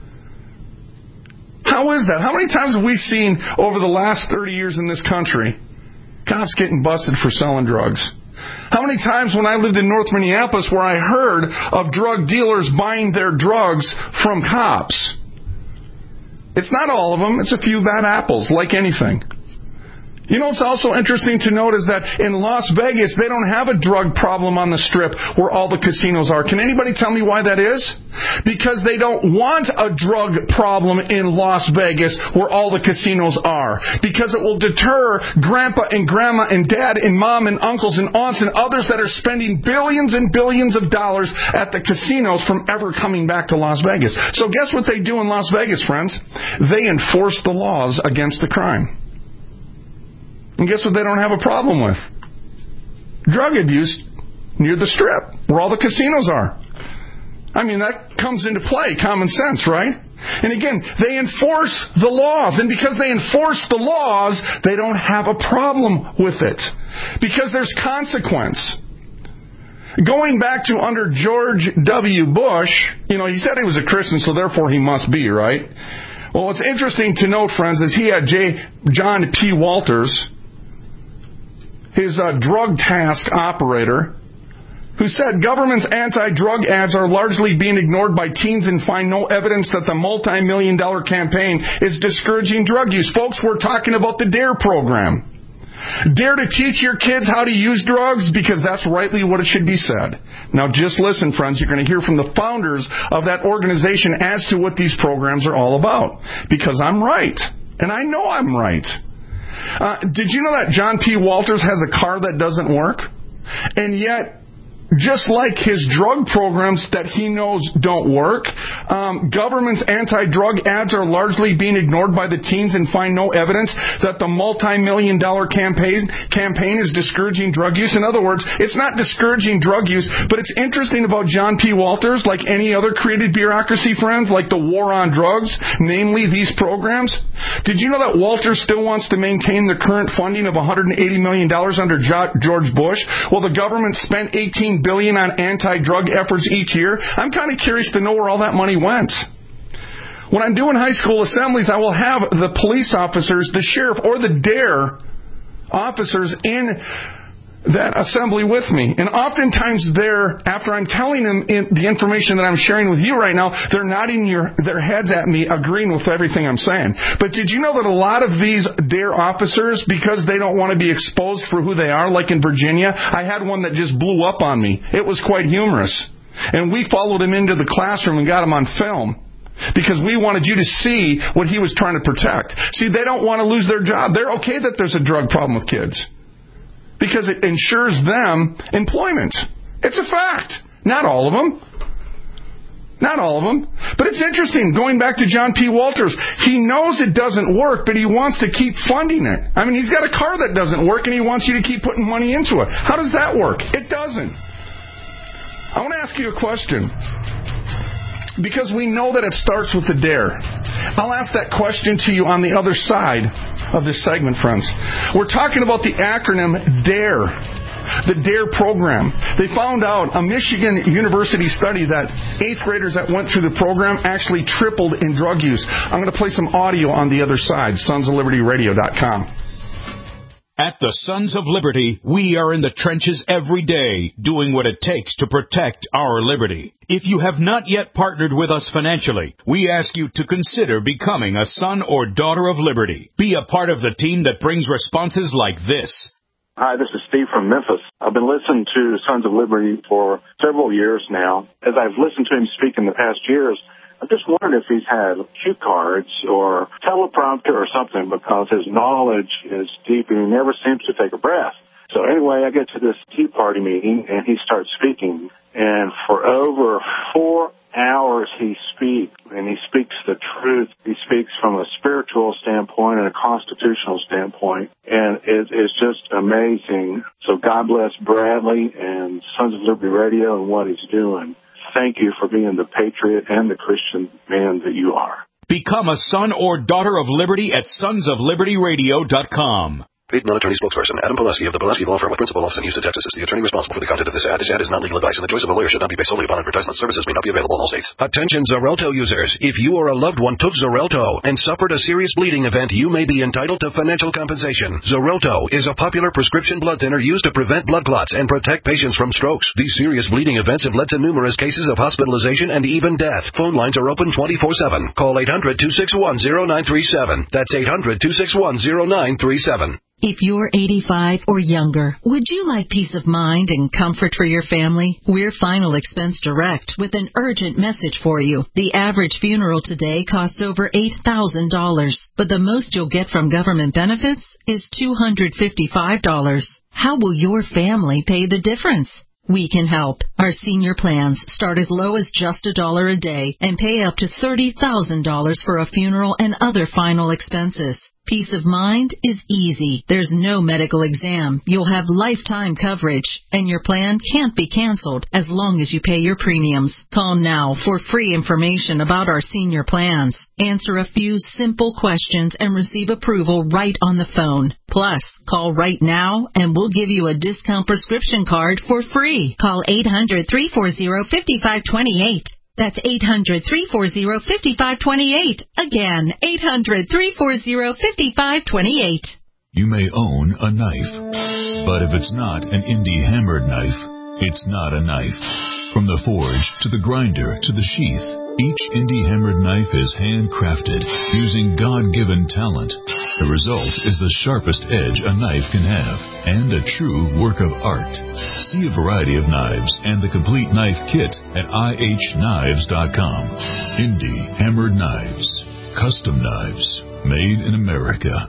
How is that? How many times have we seen over the last 30 years in this country cops getting busted for selling drugs? How many times when I lived in North Minneapolis where I heard of drug dealers buying their drugs from cops? It's not all of them. It's a few bad apples, like anything. You know what's also interesting to note is that in Las Vegas, they don't have a drug problem on the Strip where all the casinos are. Can anybody tell me why that is? Because they don't want a drug problem in Las Vegas where all the casinos are. Because it will deter grandpa and grandma and dad and mom and uncles and aunts and others that are spending billions and billions of dollars at the casinos from ever coming back to Las Vegas. So guess what they do in Las Vegas, friends? They enforce the laws against the crime. And guess what they don't have a problem with? Drug abuse near the Strip, where all the casinos are. I mean, that comes into play, common sense, right? And again, they enforce the laws. And because they enforce the laws, they don't have a problem with it. Because there's consequence. Going back to under George W. Bush, he said he was a Christian, so therefore he must be, right? Well, what's interesting to note, friends, is he had John P. Walters, his drug task operator, who said government's anti-drug ads are largely being ignored by teens and find no evidence that the multi-million-dollar campaign is discouraging drug use. Folks, we're talking about the DARE program. Dare to teach your kids how to use drugs, because that's rightly what it should be said. Now just listen, friends, you're going to hear from the founders of that organization as to what these programs are all about. Because I'm right. And I know I'm right. Did you know that John P. Walters has a car that doesn't work? And yet, just like his drug programs that he knows don't work, government's anti-drug ads are largely being ignored by the teens and find no evidence that the multi-million-dollar campaign is discouraging drug use. In other words, it's not discouraging drug use, but it's interesting about John P. Walters, like any other created bureaucracy, friends, like the war on drugs, namely these programs. Did you know that Walters still wants to maintain the current funding of $180 million under George Bush? Well, the government spent $18 billion on anti-drug efforts each year. I'm kind of curious to know where all that money went. When I'm doing high school assemblies, I will have the police officers, the sheriff, or the DARE officers in that assembly with me. And oftentimes after I'm telling them the information that I'm sharing with you right now, they're nodding their heads at me, agreeing with everything I'm saying. But did you know that a lot of these DARE officers, because they don't want to be exposed for who they are, like in Virginia, I had one that just blew up on me. It was quite humorous. And we followed him into the classroom and got him on film, because we wanted you to see what he was trying to protect. See, they don't want to lose their job. They're okay that there's a drug problem with kids, because it ensures them employment. It's a fact. Not all of them. Not all of them. But it's interesting, going back to John P. Walters, he knows it doesn't work, but he wants to keep funding it. I mean, he's got a car that doesn't work, and he wants you to keep putting money into it. How does that work? It doesn't. I want to ask you a question, because we know that it starts with the DARE. I'll ask that question to you on the other side of this segment, friends. We're talking about the acronym DARE, the DARE program. They found out, a Michigan University study, that 8th graders that went through the program actually tripled in drug use. I'm going to play some audio on the other side, sonsoflibertyradio.com. At the Sons of Liberty, we are in the trenches every day, doing what it takes to protect our liberty. If you have not yet partnered with us financially, we ask you to consider becoming a son or daughter of liberty. Be a part of the team that brings responses like this. Hi, this is Steve from Memphis. I've been listening to Sons of Liberty for several years now. As I've listened to him speak in the past years, I just wondered if he's had cue cards or teleprompter or something, because his knowledge is deep and he never seems to take a breath. So anyway, I get to this Tea Party meeting and he starts speaking. And for over 4 hours he speaks, and he speaks the truth. He speaks from a spiritual standpoint and a constitutional standpoint. And it's just amazing. So God bless Bradley and Sons of Liberty Radio and what he's doing. Thank you for being the patriot and the Christian man that you are. Become a son or daughter of liberty at sonsoflibertyradio.com. Paid non-attorney spokesperson Adam Pileski of the Pileski Law Firm with principal office in Houston, Texas, is the attorney responsible for the content of this ad. This ad is not legal advice, and the choice of a lawyer should not be based solely upon advertisement. Services may not be available in all states. Attention Xarelto users. If you or a loved one took Xarelto and suffered a serious bleeding event, you may be entitled to financial compensation. Xarelto is a popular prescription blood thinner used to prevent blood clots and protect patients from strokes. These serious bleeding events have led to numerous cases of hospitalization and even death. Phone lines are open 24/7. Call 800-261-0937. That's 800-261-0937. If you're 85 or younger, would you like peace of mind and comfort for your family? We're Final Expense Direct with an urgent message for you. The average funeral today costs over $8,000, but the most you'll get from government benefits is $255. How will your family pay the difference? We can help. Our senior plans start as low as just $1 a day and pay up to $30,000 for a funeral and other final expenses. Peace of mind is easy. There's no medical exam. You'll have lifetime coverage, and your plan can't be canceled as long as you pay your premiums. Call now for free information about our senior plans. Answer a few simple questions and receive approval right on the phone. Plus, call right now and we'll give you a discount prescription card for free. Call 800-340-5528. That's 800-340-5528. Again, 800-340-5528. You may own a knife, but if it's not an indie hammered knife, it's not a knife. From the forge to the grinder to the sheath, each indie hammered knife is handcrafted using God-given talent. The result is the sharpest edge a knife can have and a true work of art. See a variety of knives and the complete knife kit at ihknives.com. Indie hammered knives. Custom knives made in America.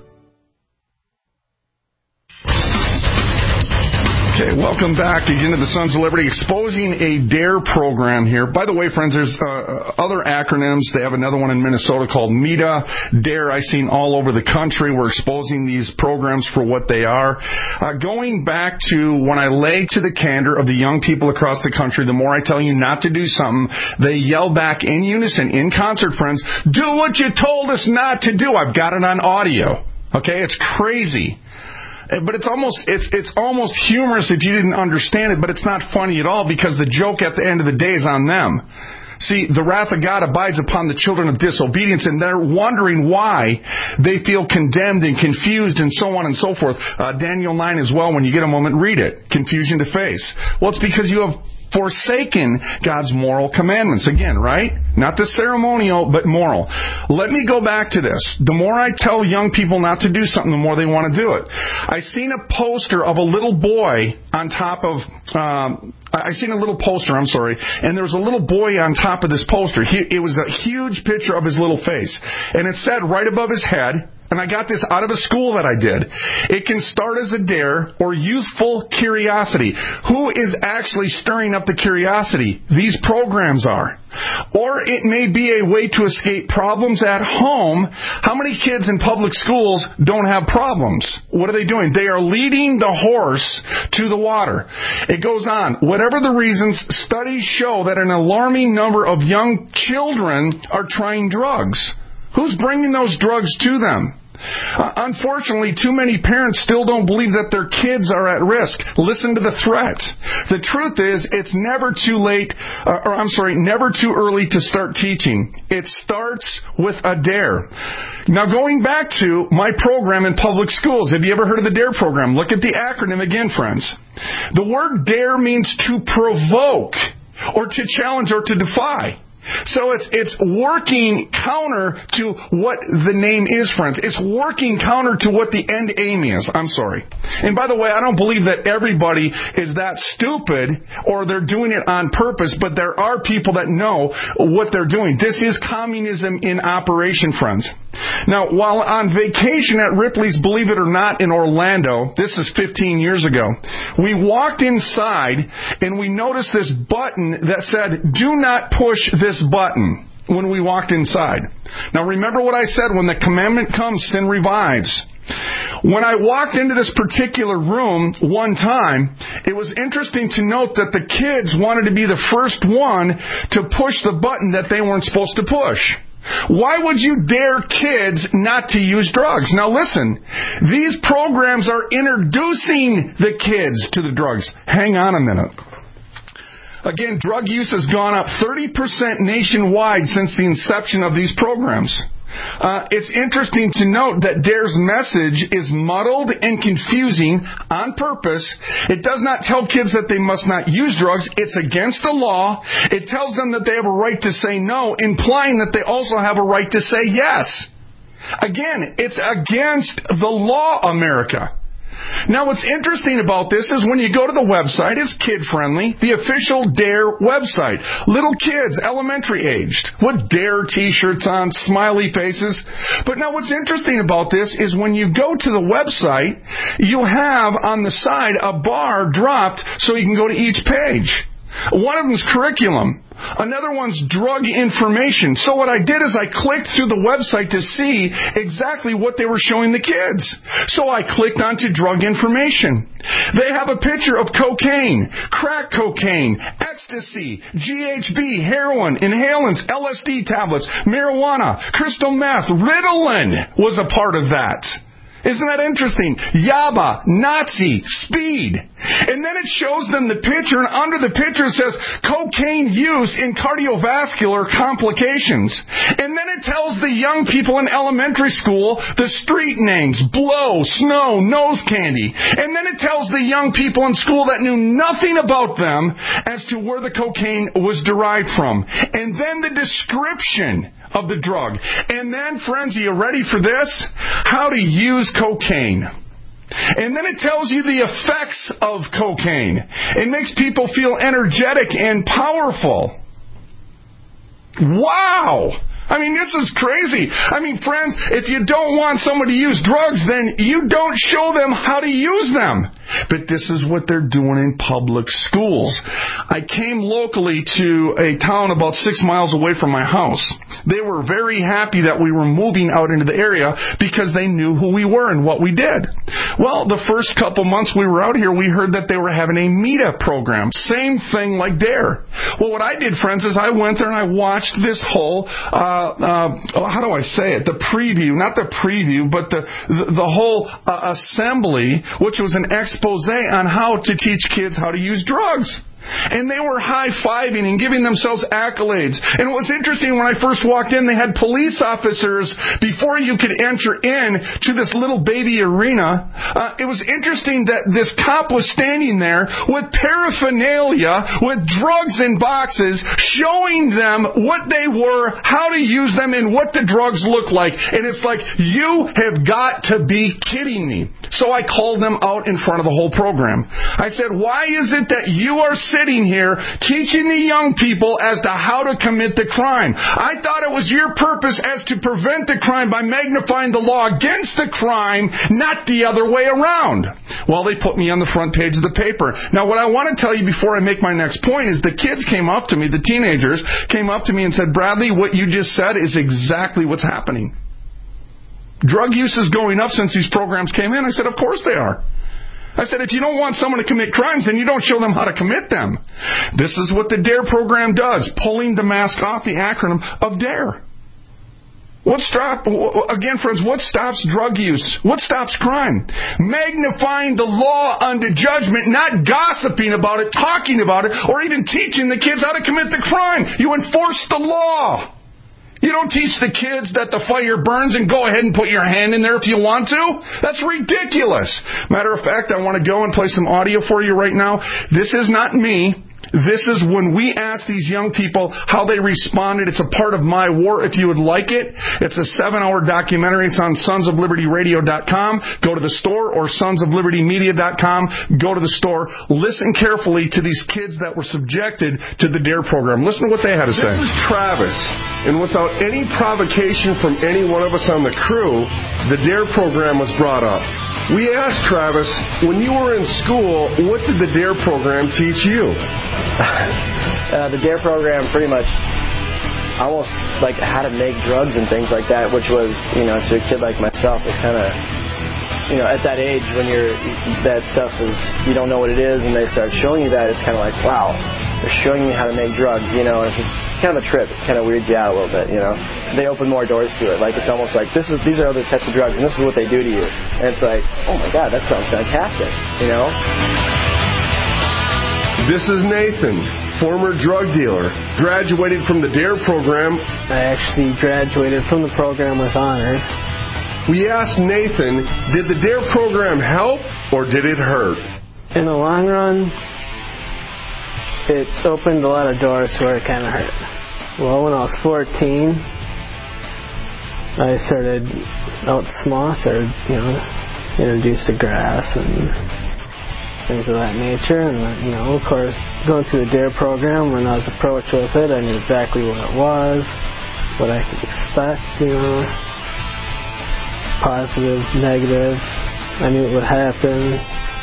Okay, welcome back again to the Sons of Liberty, exposing a DARE program here. By the way, friends, there's other acronyms. They have another one in Minnesota called MEDA. DARE, I've seen all over the country. We're exposing these programs for what they are. Going back to when I lay to the candor of the young people across the country, the more I tell you not to do something, they yell back in unison, in concert, friends, do what you told us not to do. I've got it on audio. Okay, it's crazy. But it's almost humorous if you didn't understand it, but it's not funny at all because the joke at the end of the day is on them. See, the wrath of God abides upon the children of disobedience, and they're wondering why they feel condemned and confused and so on and so forth. Daniel 9 as well, when you get a moment, read it. Confusion to face. Well, it's because you have forsaken God's moral commandments. Again, right? Not the ceremonial, but moral. Let me go back to this. The more I tell young people not to do something, the more they want to do it. I seen a poster of a little boy on top of... and there was a little boy on top of this poster. It was a huge picture of his little face. And it said right above his head, And I got this out of a school that I did. It can start as a dare or youthful curiosity. Who is actually stirring up the curiosity? These programs are. Or it may be a way to escape problems at home. How many kids in public schools don't have problems? What are they doing? They are leading the horse to the water. It goes on. Whatever the reasons, studies show that an alarming number of young children are trying drugs. Who's bringing those drugs to them? Unfortunately, too many parents still don't believe that their kids are at risk. Listen to the threat. The truth is, it's never too late, never too early to start teaching. It starts with a dare. Now, going back to my program in public schools, have you ever heard of the DARE program? Look at the acronym again, friends. The word dare means to provoke, or to challenge, or to defy. So it's working counter to what the name is, friends. It's working counter to what the end aim is. I'm sorry. And by the way, I don't believe that everybody is that stupid or they're doing it on purpose, but there are people that know what they're doing. This is communism in operation, friends. Now, while on vacation at Ripley's, believe it or not, in Orlando, this is 15 years ago, we walked inside and we noticed this button that said, "Do not push this button," when we walked inside. Now, remember what I said, when the commandment comes, sin revives. When I walked into this particular room one time, it was interesting to note that the kids wanted to be the first one to push the button that they weren't supposed to push. Why would you dare kids not to use drugs? Now listen, these programs are introducing the kids to the drugs. Hang on a minute. Again, drug use has gone up 30% nationwide since the inception of these programs. It's interesting to note that DARE's message is muddled and confusing on purpose. It does not tell kids that they must not use drugs. It's against the law. It tells them that they have a right to say no, implying that they also have a right to say yes. Again, it's against the law, America. Now, what's interesting about this is when you go to the website, it's kid-friendly, the official DARE website. Little kids, elementary aged, with DARE t-shirts on, smiley faces. But now what's interesting about this is when you go to the website, you have on the side a bar dropped so you can go to each page. One of them is curriculum. Another one's drug information. So what I did is I clicked through the website to see exactly what they were showing the kids. So I clicked onto drug information. They have a picture of cocaine, crack cocaine, ecstasy, GHB, heroin, inhalants, LSD tablets, marijuana, crystal meth, Ritalin was a part of that. Isn't that interesting? Yaba, Nazi, speed. And then it shows them the picture, and under the picture it says cocaine use in cardiovascular complications. And then it tells the young people in elementary school the street names, blow, snow, nose candy. And then it tells the young people in school that knew nothing about them as to where the cocaine was derived from. And then the description of the drug. And then, friends, are you ready for this? How to use cocaine. And then it tells you the effects of cocaine. It makes people feel energetic and powerful. Wow! I mean, this is crazy. I mean, friends, if you don't want someone to use drugs, then you don't show them how to use them. But this is what they're doing in public schools. I came locally to a town about 6 miles away from my house. They were very happy that we were moving out into the area because they knew who we were and what we did. Well, the first couple months we were out here, we heard that they were having a meetup program. Same thing like DARE. Well, what I did, friends, is I went there and I watched this whole how do I say it? The preview, not the preview, but the whole assembly, which was an expose on how to teach kids how to use drugs. And they were high-fiving and giving themselves accolades. And what was interesting, when I first walked in, they had police officers before you could enter in to this little baby arena. It was interesting that this cop was standing there with paraphernalia, with drugs in boxes, showing them what they were, how to use them, and what the drugs look like. And it's like, you have got to be kidding me. So I called them out in front of the whole program. I said, why is it that you are sitting here teaching the young people as to how to commit the crime? I thought it was your purpose as to prevent the crime by magnifying the law against the crime, not the other way around. Well, they put me on the front page of the paper. Now, what I want to tell you before I make my next point is the kids came up to me, the teenagers came up to me and said, Bradley, what you just said is exactly what's happening. Drug use is going up since these programs came in. I said, of course they are. I said, if you don't want someone to commit crimes, then you don't show them how to commit them. This is what the DARE program does, pulling the mask off, the acronym of DARE. Again, friends, what stops drug use? What stops crime? Magnifying the law unto judgment, not gossiping about it, talking about it, or even teaching the kids how to commit the crime. You enforce the law. You don't teach the kids that the fire burns and go ahead and put your hand in there if you want to. That's ridiculous. Matter of fact, I want to go and play some audio for you right now. This is not me. This is when we asked these young people how they responded. It's a part of My War if you would like it. It's a 7-hour documentary. It's on sonsoflibertyradio.com. Go to the store, or sonsoflibertymedia.com. Go to the store. Listen carefully to these kids that were subjected to the DARE program. Listen to what they had to say. This is Travis, and without any provocation from any one of us on the crew, the DARE program was brought up. We asked Travis, when you were in school, what did the DARE program teach you? The DARE program pretty much almost like how to make drugs and things like that, which was, to a kid like myself, is kind of, at that age when that stuff is, you don't know what it is, and they start showing you that, it's kind of like, wow, they're showing me how to make drugs, and it's just kind of a trip. It kind of weirds you out a little bit, They open more doors to it. Like, it's almost like, these are other types of drugs, and this is what they do to you. And it's like, oh my God, that sounds fantastic, This is Nathan, former drug dealer, graduated from the DARE program. I actually graduated from the program with honors. We asked Nathan, did the DARE program help or did it hurt? In the long run, it opened a lot of doors where it kind of hurt. Well, when I was 14, I started out small, introduced to grass and things of that nature, and of course, going through the DARE program, when I was approached with it, I knew exactly what it was, what I could expect, positive, negative. I knew it would happen.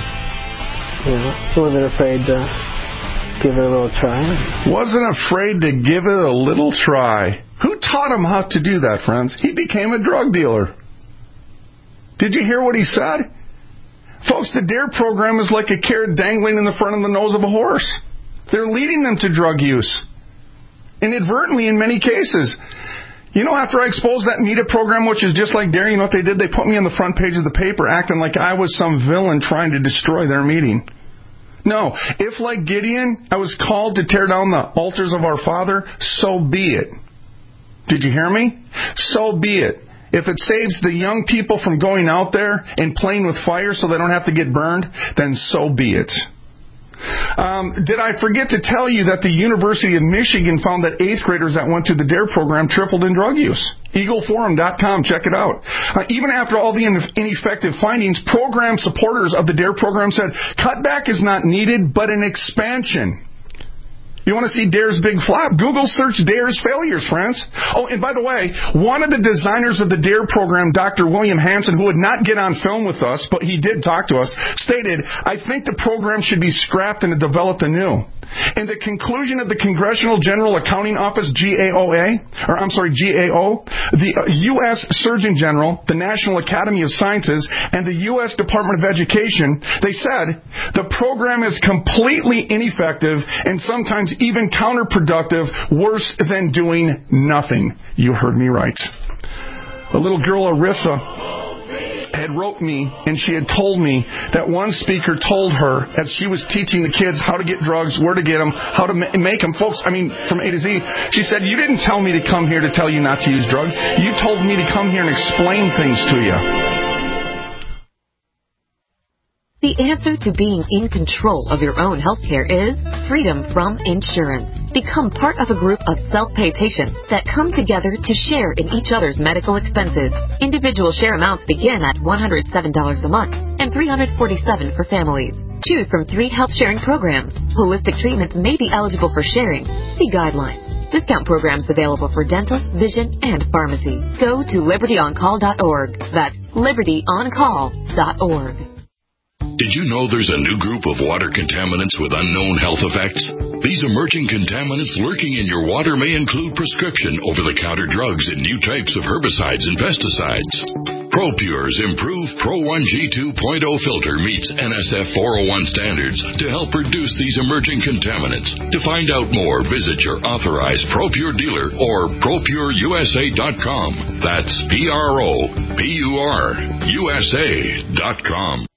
Wasn't afraid to give it a little try. Wasn't afraid to give it a little try. Who taught him how to do that, friends? He became a drug dealer. Did you hear what he said? Folks, the DARE program is like a carrot dangling in the front of the nose of a horse. They're leading them to drug use. Inadvertently in many cases. After I exposed that META program, which is just like DARE, you know what they did? They put me on the front page of the paper acting like I was some villain trying to destroy their meeting. No, if like Gideon, I was called to tear down the altars of our Father, so be it. Did you hear me? So be it. If it saves the young people from going out there and playing with fire so they don't have to get burned, then so be it. Did I forget to tell you that the University of Michigan found that 8th graders that went through the DARE program tripled in drug use? EagleForum.com, check it out. Even after all the ineffective findings, program supporters of the DARE program said, cutback is not needed, but an expansion. You want to see DARE's big flop? Google search DARE's failures, friends. Oh, and by the way, one of the designers of the DARE program, Dr. William Hansen, who would not get on film with us, but he did talk to us, stated, I think the program should be scrapped and developed anew. In the conclusion of the Congressional General Accounting Office, GAO, the U.S. Surgeon General, the National Academy of Sciences, and the U.S. Department of Education, they said, the program is completely ineffective and sometimes even counterproductive, worse than doing nothing. You heard me right. A little girl, Arissa, had wrote me, and she had told me that one speaker told her, as she was teaching the kids how to get drugs, where to get them, how to make them, folks, from A to Z, she said, you didn't tell me to come here to tell you not to use drugs. You told me to come here and explain things to you. The answer to being in control of your own healthcare is freedom from insurance. Become part of a group of self-pay patients that come together to share in each other's medical expenses. Individual share amounts begin at $107 a month and $347 for families. Choose from 3 health-sharing programs. Holistic treatments may be eligible for sharing. See guidelines. Discount programs available for dental, vision, and pharmacy. Go to libertyoncall.org. That's libertyoncall.org. Did you know there's a new group of water contaminants with unknown health effects? These emerging contaminants lurking in your water may include prescription, over-the-counter drugs, and new types of herbicides and pesticides. ProPure's improved Pro 1G 2.0 filter meets NSF 401 standards to help reduce these emerging contaminants. To find out more, visit your authorized ProPure dealer or ProPureUSA.com. That's ProPureUSA.com.